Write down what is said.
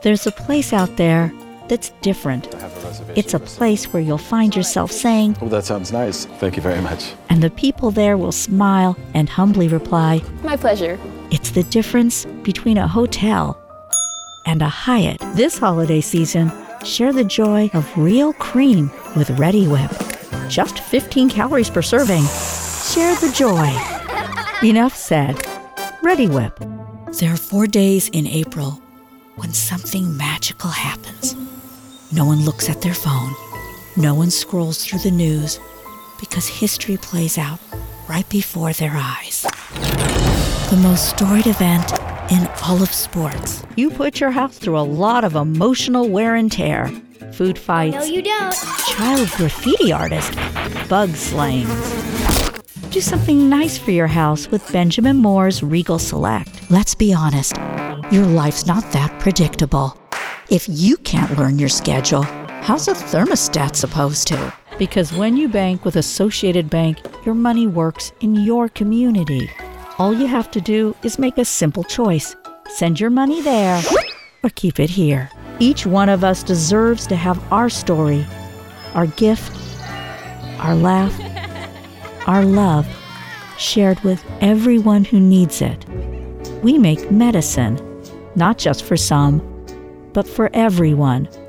There's a place out there that's different. It's a place where you'll find yourself saying, "Oh, that sounds nice. Thank you very much." And the people there will smile and humbly reply, "My pleasure." It's the difference between a hotel and a Hyatt. This holiday season, share the joy of real cream with Reddi-wip. Just 15 calories per serving. Share the joy. Enough said. Reddi-wip. There are 4 days in April when something magical happens. No one looks at their phone. No one scrolls through the news because history plays out right before their eyes. The most storied event in all of sports. You put your house through a lot of emotional wear and tear. Food fights. No, you don't. Child graffiti artists. Bug slaying. Do something nice for your house with Benjamin Moore's Regal Select. Let's be honest, your life's not that predictable. If you can't learn your schedule, how's a thermostat supposed to? Because when you bank with Associated Bank, your money works in your community. All you have to do is make a simple choice. Send your money there or keep it here. Each one of us deserves to have our story, our gift, our laugh, our love shared with everyone who needs it. We make medicine, not just for some, but for everyone.